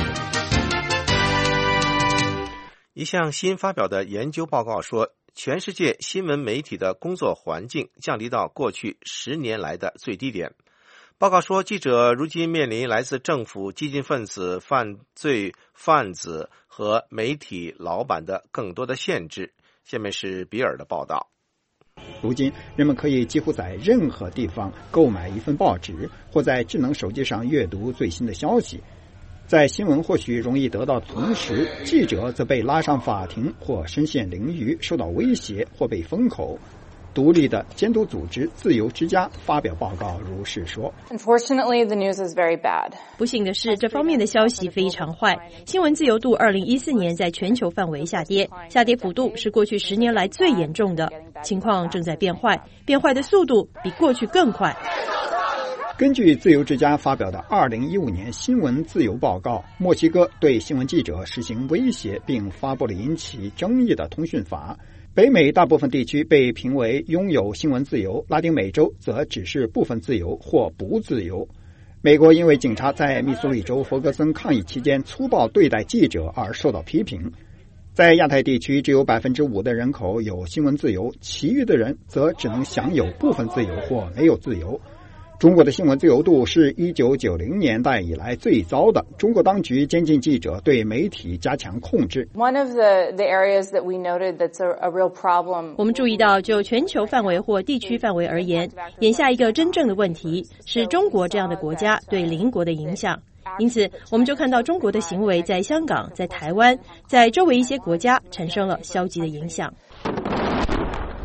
一项新发表的研究报告说，全世界新闻媒体的工作环境降低到过去10年来的最低点。报告说，记者如今面临来自政府、激进分子、犯罪贩子和媒体老板的更多的限制。下面是比尔的报道。 如今，人们可以几乎在任何地方购买一份报纸，或在智能手机上阅读最新的消息。在新闻或许容易得到的同时，记者则被拉上法庭或身陷囹圄，受到威胁或被封口。独立的监督组织自由之家发表报告如是说。 Unfortunately, the news is very bad. 不幸的是，这方面的消息非常坏。新闻自由度2014年在全球范围下跌，下跌幅度是过去10年来最严重的。情况正在变坏，变坏的速度比过去更快。 根据自由之家发表的2015年新闻自由报告，墨西哥对新闻记者实行威胁，并发布了引起争议的通讯法。北美大部分地区被评为拥有新闻自由，拉丁美洲则只是部分自由或不自由。美国因为警察在密苏里州弗格森抗议期间粗暴对待记者而受到批评。在亚太地区，只有 5% 的人口有新闻自由，其余的人则只能享有部分自由或没有自由。中国的新闻自由度是1990年代以来最糟的。中国当局监禁记者，对媒体加强控制。 One of the areas that we noted that's a real problem. 我们注意到，就全球范围或地区范围而言，眼下一个真正的问题是中国这样的国家对邻国的影响。因此，我们就看到中国的行为在香港、在台湾、在周围一些国家产生了消极的影响。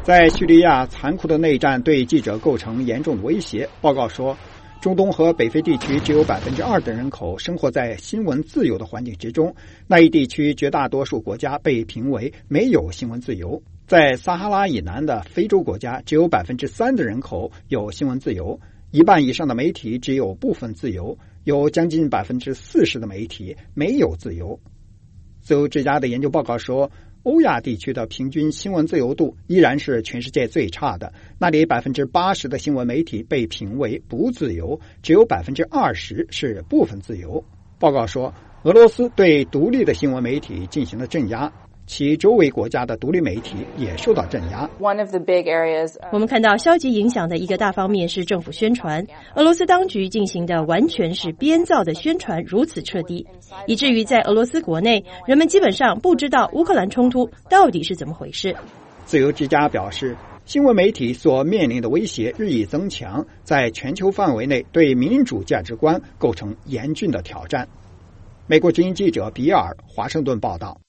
在叙利亚残酷的内战对记者构成严重的威胁。报告说，中东和北非地区只有 2% 的人口生活在新闻自由的环境之中，那一地区绝大多数国家被评为没有新闻自由。在撒哈拉以南的非洲国家，只有 3% 的人口有新闻自由，一半以上的媒体只有部分自由，有将近 40% 的媒体没有自由。自由之家的研究报告说，欧亚地区的平均新闻自由度依然是全世界最差的，那里 80% 的新闻媒体被评为不自由，只有 20% 是部分自由。报告说，俄罗斯对独立的新闻媒体进行了镇压，其周围国家的独立媒体也受到镇压。 我们看到消极影响的一个大方面是政府宣传，俄罗斯当局进行的完全是编造的宣传如此彻底，以至于在俄罗斯国内，人们基本上不知道乌克兰冲突到底是怎么回事。 自由之家表示，新闻媒体所面临的威胁日益增强，在全球范围内对民主价值观构成严峻的挑战。美国之音记者比尔，华盛顿报道。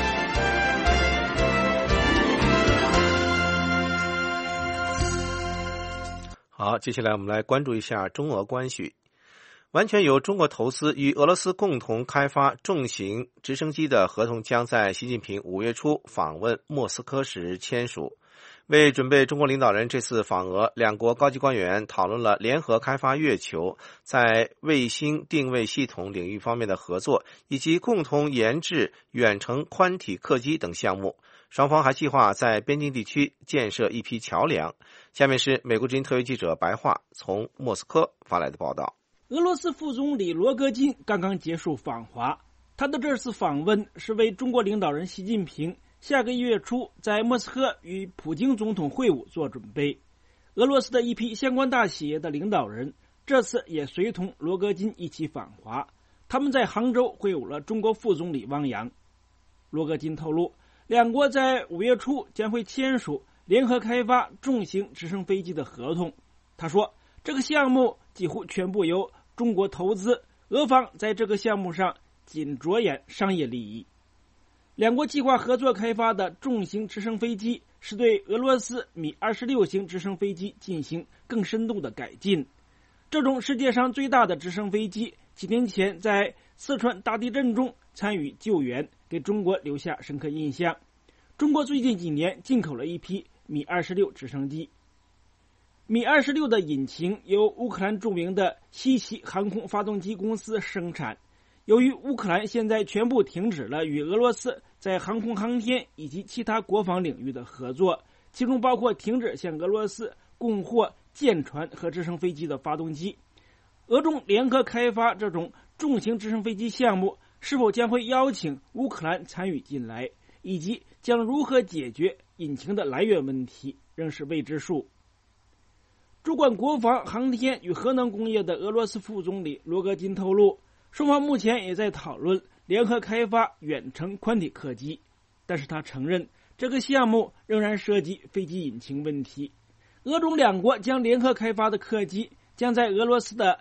好，接下来我们来关注一下中俄关系。完全由中国投资与俄罗斯共同开发重型直升机的合同将在习近平5月初访问莫斯科时签署。为准备中国领导人这次访俄，两国高级官员讨论了联合开发月球、在卫星定位系统领域方面的合作，以及共同研制远程宽体客机等项目。双方还计划在边境地区建设一批桥梁。下面是美国之音特约记者白桦从莫斯科发来的报道。 俄罗斯副总理罗戈金刚刚结束访华，他的这次访问是为中国领导人习近平下个月初在莫斯科与普京总统会晤做准备。俄罗斯的一批相关大企业的领导人这次也随同罗戈金一起访华，他们在杭州会晤了中国副总理汪洋。罗戈金透露，两国在5月初将会签署联合开发重型直升飞机的合同。他说，这个项目几乎全部由中国投资，俄方在这个项目上仅着眼商业利益。两国计划合作开发的重型直升飞机是对俄罗斯米26型直升飞机进行更深度的改进。这种世界上最大的直升飞机几年前在四川大地震中参与救援，给中国留下深刻印象。中国最近几年进口了一批米26直升机。米26的引擎由乌克兰著名的西奇航空发动机公司生产。由于乌克兰现在全部停止了与俄罗斯在航空航天以及其他国防领域的合作，其中包括停止向俄罗斯供货舰船和直升飞机的发动机，俄中联合开发这种重型直升飞机项目是否将会邀请乌克兰参与进来，以及将如何解决引擎的来源问题，仍是未知数。主管国防、航天与核能工业的俄罗斯副总理罗戈金透露，双方目前也在讨论联合开发远程宽体客机，但是他承认这个项目仍然涉及飞机引擎问题。俄中两国将联合开发的客机将在俄罗斯的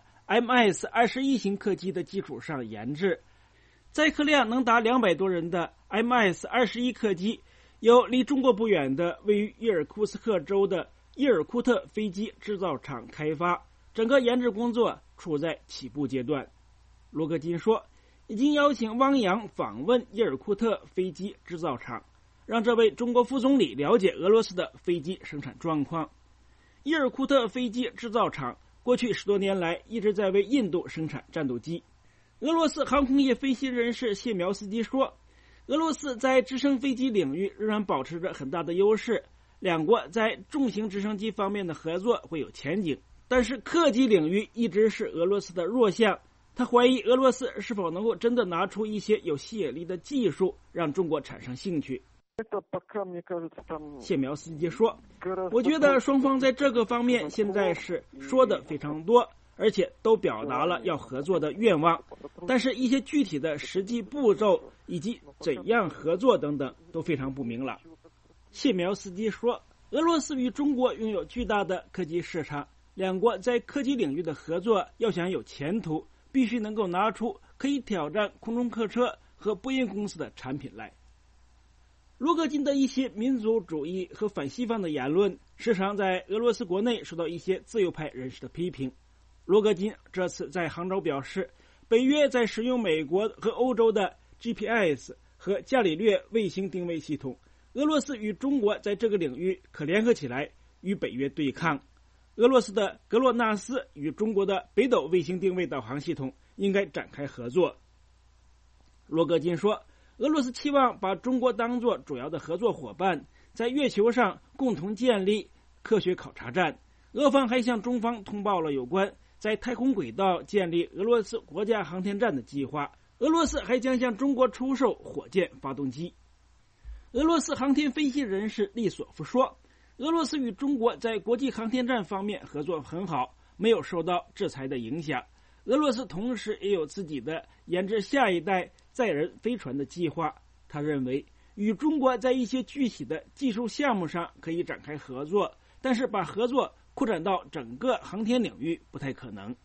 MS-21 型客机的基础上研制，载客量能达200多人的 MS-21 客机由离中国不远的位于伊尔库斯克州的伊尔库特飞机制造厂开发，整个研制工作处在起步阶段。罗戈金说，已经邀请汪洋访问伊尔库特飞机制造厂，让这位中国副总理了解俄罗斯的飞机生产状况。伊尔库特飞机制造厂过去10多年来一直在为印度生产战斗机。俄罗斯航空业分析人士谢苗斯基说，俄罗斯在直升飞机领域仍然保持着很大的优势，两国在重型直升机方面的合作会有前景，但是客机领域一直是俄罗斯的弱项。他怀疑俄罗斯是否能够真的拿出一些有吸引力的技术，让中国产生兴趣。谢苗斯基说，我觉得双方在这个方面现在是说的非常多，而且都表达了要合作的愿望，但是一些具体的实际步骤以及怎样合作等等都非常不明朗。谢苗斯基说，俄罗斯与中国拥有巨大的科技市场，两国在科技领域的合作要想有前途，必须能够拿出可以挑战空中客车和波音公司的产品来。 罗戈金的一些民族主义和反西方的言论时常在俄罗斯国内受到一些自由派人士的批评。罗戈金这次在杭州表示，北约在使用美国和欧洲的 GPS 和伽利略卫星定位系统，俄罗斯与中国在这个领域可联合起来与北约对抗。俄罗斯的格洛纳斯与中国的北斗卫星定位导航系统应该展开合作。罗戈金说，俄罗斯期望把中国当作主要的合作伙伴，在月球上共同建立科学考察站。俄方还向中方通报了有关在太空轨道建立俄罗斯国家航天站的计划。俄罗斯还将向中国出售火箭发动机。俄罗斯航天分析人士利索夫说，俄罗斯与中国在国际航天站方面合作很好，没有受到制裁的影响。俄罗斯同时也有自己的研制下一代载人飞船的计划。他认为，与中国在一些具体的技术项目上可以展开合作，但是把合作扩展到整个航天领域不太可能。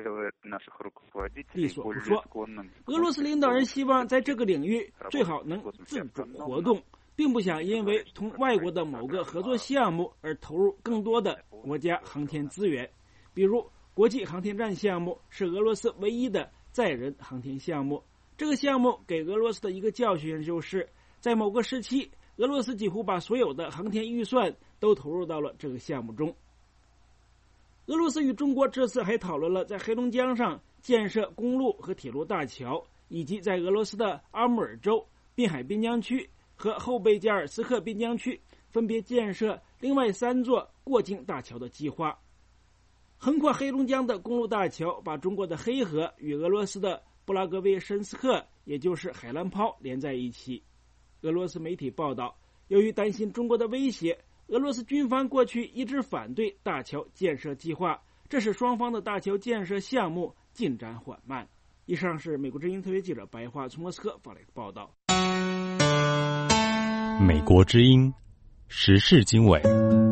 利索夫说，俄罗斯领导人希望在这个领域最好能自主活动，并不想因为同外国的某个合作项目而投入更多的国家航天资源。比如国际航天站项目是俄罗斯唯一的载人航天项目。这个项目给俄罗斯的一个教训就是，在某个时期，俄罗斯几乎把所有的航天预算都投入到了这个项目中。俄罗斯与中国这次还讨论了在黑龙江上建设公路和铁路大桥，以及在俄罗斯的阿穆尔州滨海边疆区和后贝加尔斯克边疆区分别建设另外3座过境大桥的计划。横跨黑龙江的公路大桥把中国的黑河与俄罗斯的布拉格维申斯克，也就是海兰泡连在一起。俄罗斯媒体报道，由于担心中国的威胁，俄罗斯军方过去一直反对大桥建设计划，这使双方的大桥建设项目进展缓慢。以上是美国之音特约记者白桦从莫斯科发来的报道。 美国之音时事经纬。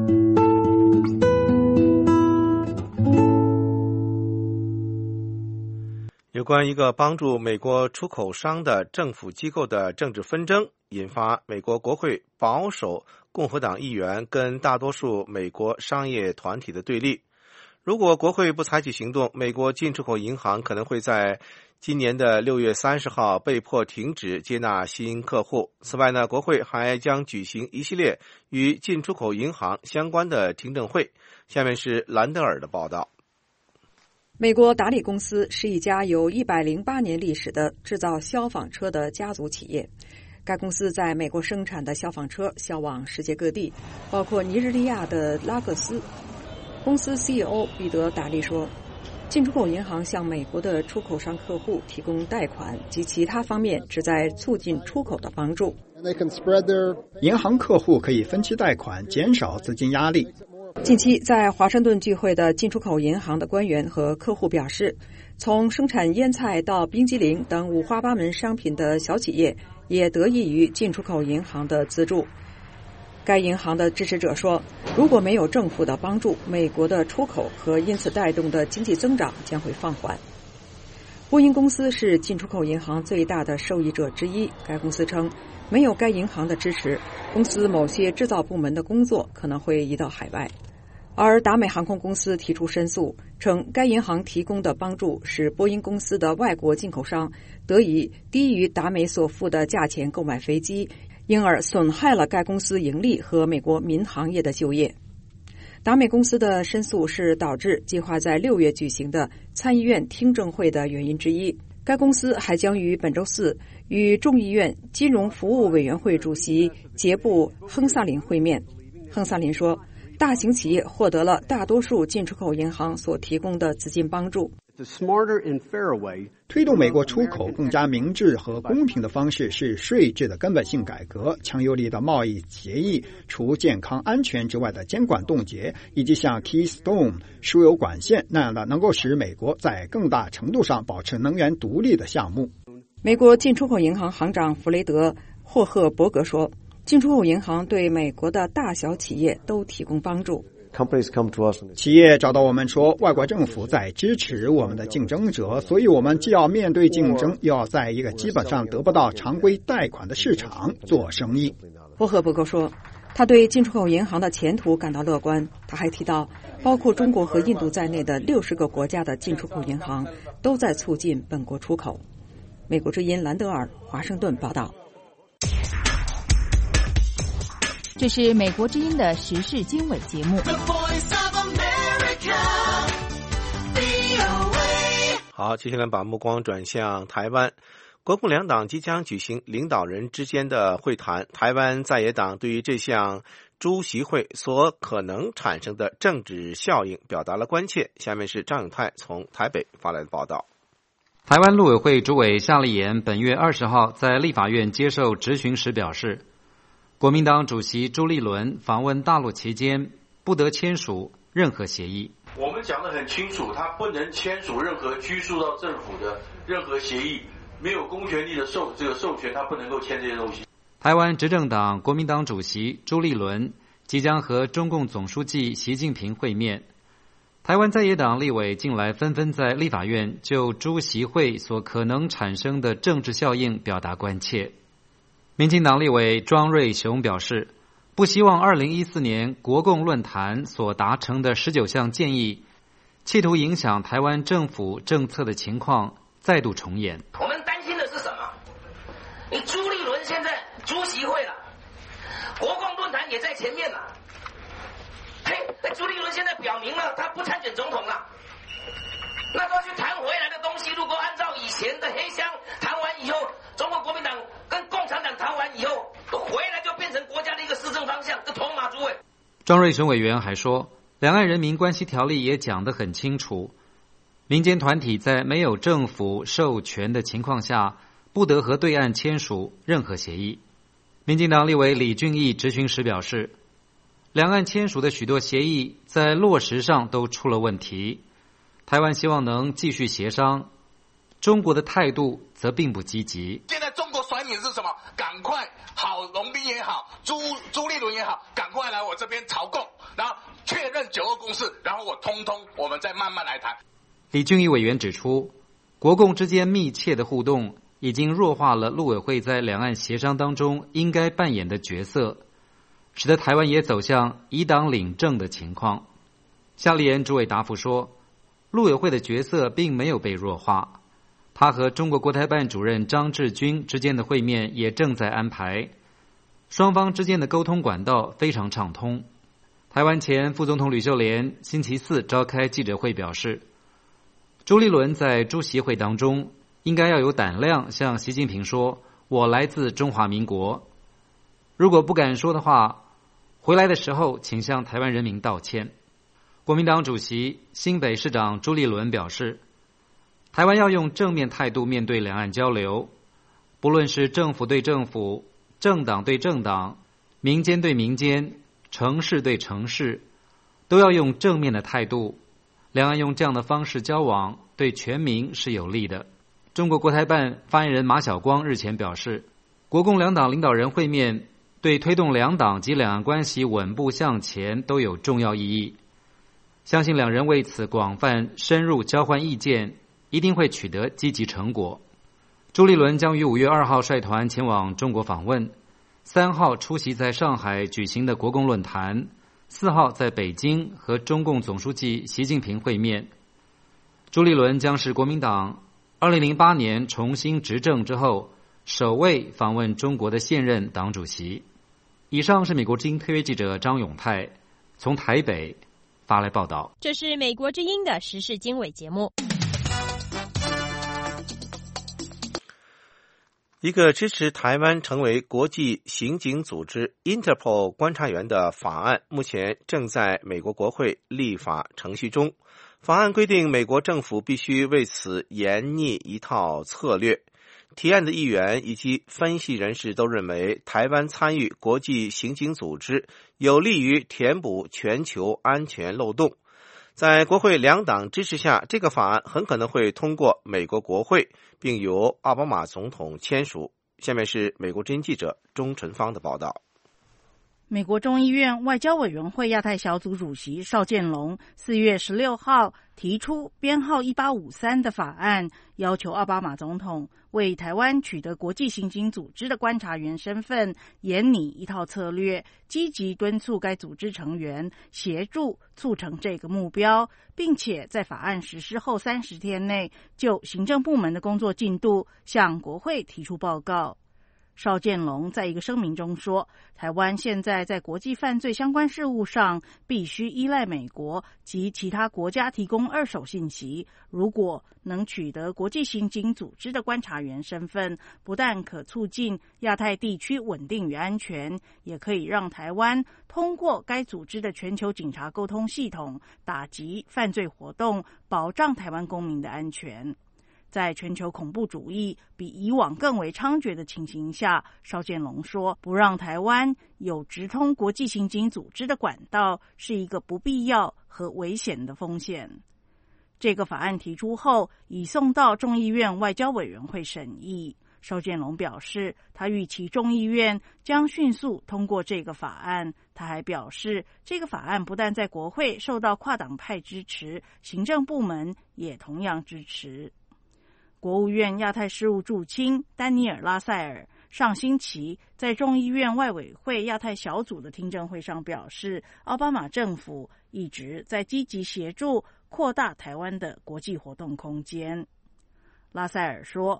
有关一个帮助美国出口商的政府机构的政治纷争，引发美国国会保守共和党议员跟大多数美国商业团体的对立。如果国会不采取行动，美国进出口银行可能会在今年的6月30号被迫停止接纳新客户。此外呢，国会还将举行一系列与进出口银行相关的听证会。下面是兰德尔的报道。 美国达利公司是一家有108年历史的制造消防车的家族企业。该公司在美国生产的消防车销往世界各地，包括尼日利亚的拉各斯。公司 CEO 彼得·达利说，进出口银行向美国的出口商客户提供贷款及其他方面旨在促进出口的帮助。 银行客户可以分期贷款，减少资金压力。 近期在华盛顿聚会的进出口银行的官员和客户表示，从生产腌菜到冰激凌等五花八门商品的小企业也得益于进出口银行的资助。该银行的支持者说，如果没有政府的帮助，美国的出口和因此带动的经济增长将会放缓。波音公司是进出口银行最大的受益者之一。该公司称，没有该银行的支持，公司某些制造部门的工作可能会移到海外。而达美航空公司提出申诉，称该银行提供的帮助使波音公司的外国进口商得以低于达美所付的价钱购买飞机，因而损害了该公司盈利和美国民航业的就业。达美公司的申诉是导致计划在6月举行的参议院听证会的原因之一。该公司还将于本周4与众议院金融服务委员会主席杰布·亨萨林会面。亨萨林说，大型企业获得了大多数进出口银行所提供的资金帮助。 推动美国出口更加明智和公平的方式是税制的根本性改革、强有力的贸易协议、除健康安全之外的监管冻结，以及像 Keystone 输油管线那样的能够使美国在更大程度上保持能源独立的项目。 美国进出口银行行长弗雷德·霍赫伯格说，进出口银行对美国的大小企业都提供帮助。 企业找到我们说，外国政府在支持我们的竞争者，所以我们既要面对竞争，又要在一个基本上得不到常规贷款的市场做生意。 霍赫伯格说，他对进出口银行的前途感到乐观。他还提到，包括中国和印度在内的60个国家的进出口银行都在促进本国出口。美国之音兰德尔华盛顿报道。 这是美国之音的时事经纬节目。 好，接下来把目光转向台湾。国共两党即将举行领导人之间的会谈，台湾在野党对于这项朱习会所可能产生的政治效应表达了关切。下面是张永泰从台北发来的报道。 台湾陆委会主委夏立言本月20号在立法院接受质询时表示，国民党主席朱立伦访问大陆期间不得签署任何协议。 我们讲得很清楚，他不能签署任何拘束到政府的任何协议，没有公权力的授权，他不能够签这些东西。 台湾执政党国民党主席朱立伦即将和中共总书记习近平会面。台湾在野党立委近来纷纷在立法院就朱习会所可能产生的政治效应表达关切。民进党立委庄瑞雄表示，不希望2014年国共论坛所达成的19项建议，企图影响台湾政府政策的情况再度重演。 我们担心的是什么？你朱立伦现在朱习会了，国共论坛也在前面了。朱立伦现在表明了他不参选总统了，那都要去谈回来的东西。如果按照以前的黑箱谈完以后，中国国民党跟共产党谈完以后，回来就变成国家的一个施政方向，这头马诸位。 庄瑞雄委员还说，两岸人民关系条例也讲得很清楚，民间团体在没有政府授权的情况下，不得和对岸签署任何协议。民进党立委李俊毅质询时表示，两岸签署的许多协议在落实上都出了问题，台湾希望能继续协商，中国的态度则并不积极。 现在中国甩你是什么？赶快，郝龙斌也好，朱立伦也好，赶快来我这边朝贡，然后确认9·2共识，然后我们再慢慢来谈。 李俊毅委员指出，国共之间密切的互动已经弱化了陆委会在两岸协商当中应该扮演的角色，使得台湾也走向以党领政的情况。夏立言主委答复说，陆委会的角色并没有被弱化，他和中国国台办主任张志军之间的会面也正在安排，双方之间的沟通管道非常畅通。台湾前副总统吕秀莲星期四召开记者会表示，朱立伦在朱习会当中应该要有胆量向习近平说，我来自中华民国，如果不敢说的话，回来的时候请向台湾人民道歉。国民党主席新北市长朱立伦表示，台湾要用正面态度面对两岸交流，不论是政府对政府、政党对政党、民间对民间、城市对城市，都要用正面的态度。两岸用这样的方式交往，对全民是有利的。中国国台办发言人马晓光日前表示，国共两党领导人会面对推动两党及两岸关系稳步向前都有重要意义，相信两人为此广泛深入交换意见，一定会取得积极成果。朱立伦将于5月2号率团前往中国访问，3号出席在上海举行的国共论坛，4号在北京和中共总书记习近平会面。朱立伦将是国民党2008年重新执政之后首位访问中国的现任党主席。以上是美国之音特约记者张永泰从台北发来报道。 这是美国之音的时事经纬节目。 一个支持台湾成为国际刑警组织 Interpol 观察员的法案目前正在美国国会立法程序中。法案规定美国政府必须为此研拟一套策略。提案的议员以及分析人士都认为，台湾参与国际刑警组织有利于填补全球安全漏洞。在国会两党支持下，这个法案很可能会通过美国国会，并由奥巴马总统签署。下面是美国之音记者钟纯芳的报道。 美国众议院外交委员会亚太小组主席邵建龙4月16号提出编号1853的法案，要求奥巴马总统为台湾取得国际刑警组织的观察员身份研拟一套策略，积极敦促该组织成员协助促成这个目标，并且在法案实施后30天内就行政部门的工作进度向国会提出报告。邵建龙在一个声明中说，台湾现在在国际犯罪相关事务上必须依赖美国及其他国家提供二手信息，如果能取得国际刑警组织的观察员身份，不但可促进亚太地区稳定与安全，也可以让台湾通过该组织的全球警察沟通系统打击犯罪活动，保障台湾公民的安全。在全球恐怖主义比以往更为猖獗的情形下，邵建龙说，不让台湾有直通国际刑警组织的管道是一个不必要和危险的风险。这个法案提出后，已送到众议院外交委员会审议。邵建龙表示，他预期众议院将迅速通过这个法案。他还表示，这个法案不但在国会受到跨党派支持，行政部门也同样支持。国务院亚太事务驻青丹尼尔·拉塞尔上星期在众议院外委会亚太小组的听证会上表示，奥巴马政府一直在积极协助扩大台湾的国际活动空间。拉塞尔说，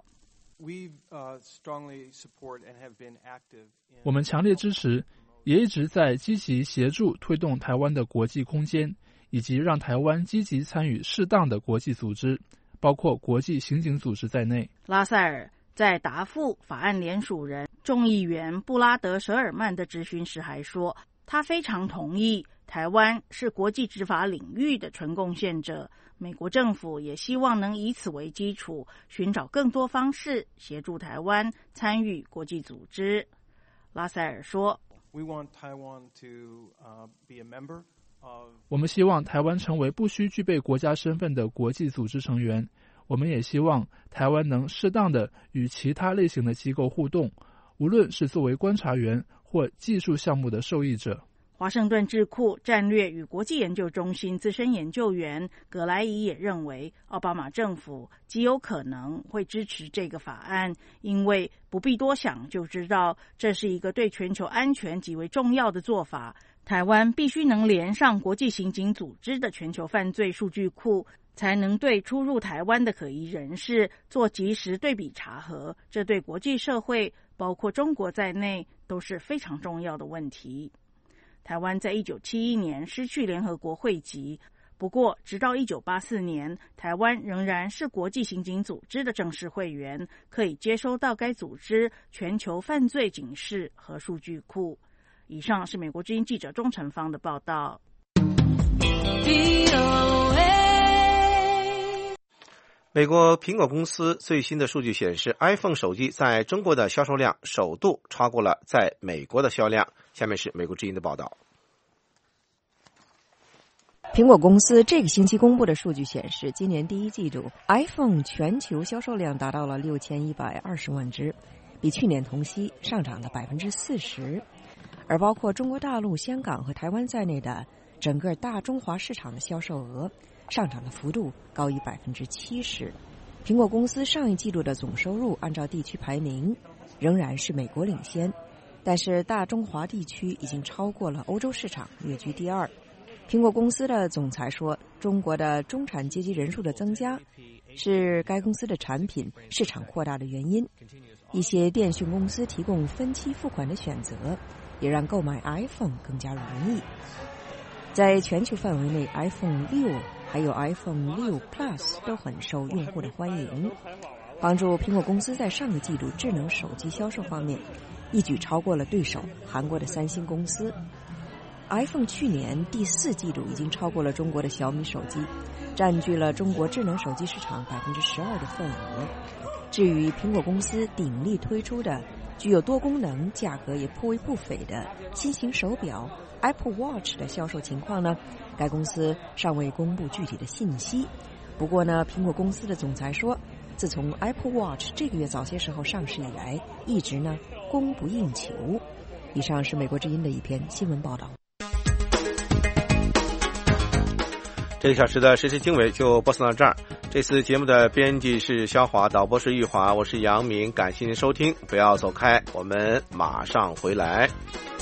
我们强烈支持，也一直在积极协助推动台湾的国际空间，以及让台湾积极参与适当的国际组织，包括国际刑警组织在内。 拉塞尔在答复法案联署人众议员布拉德·舍尔曼的质询时还说，他非常同意台湾是国际执法领域的纯贡献者，美国政府也希望能以此为基础，寻找更多方式协助台湾参与国际组织。拉塞尔说， 我们希望台湾成为不需具备国家身份的国际组织成员，我们也希望台湾能适当的与其他类型的机构互动，无论是作为观察员或技术项目的受益者。 华盛顿智库战略与国际研究中心资深研究员葛莱伊也认为，奥巴马政府极有可能会支持这个法案，因为不必多想就知道这是一个对全球安全极为重要的做法。台湾必须能连上国际刑警组织的全球犯罪数据库，才能对出入台湾的可疑人士做及时对比查核，这对国际社会，包括中国在内，都是非常重要的问题。台湾在1971年失去联合国会籍，不过直到1984年，台湾仍然是国际刑警组织的正式会员，可以接收到该组织全球犯罪警示和数据库。以上是美国之音记者钟成芳的报道。 美国苹果公司最新的数据显示， iPhone 手机在中国的销售量首度超过了在美国的销量。下面是美国之音的报道。 苹果公司这个星期公布的数据显示，今年第一季度 iPhone 全球销售量达到了6120万只，比去年同期上涨了40%，而包括中国大陆、香港和台湾在内的整个大中华市场的销售额上涨的幅度高于70%。苹果公司上一季度的总收入按照地区排名仍然是美国领先，但是大中华地区已经超过了欧洲市场，跃居第二。苹果公司的总裁说，中国的中产阶级人数的增加是该公司的产品市场扩大的原因。一些电讯公司提供分期付款的选择，也让购买 iPhone 更加容易。在全球范围内， iPhone 6还有 iPhone 6 Plus 都很受用户的欢迎，帮助苹果公司在上个季度智能手机销售方面一举超过了对手韩国的三星公司。iPhone 去年第4季度已经超过了中国的小米手机，占据了中国智能手机市场12%的份额。至于苹果公司鼎力推出的具有多功能、价格也颇为不菲的新型手表 Apple Watch 的销售情况呢，该公司尚未公布具体的信息。不过呢，苹果公司的总裁说，自从 Apple Watch 这个月早些时候上市以来，一直呢供不应求。 以上是美国之音的一篇新闻报道。 这个小时的时事经纬就播送到这儿。这次节目的编辑是肖华，导播是玉华，我是杨明，感谢您收听，不要走开，我们马上回来。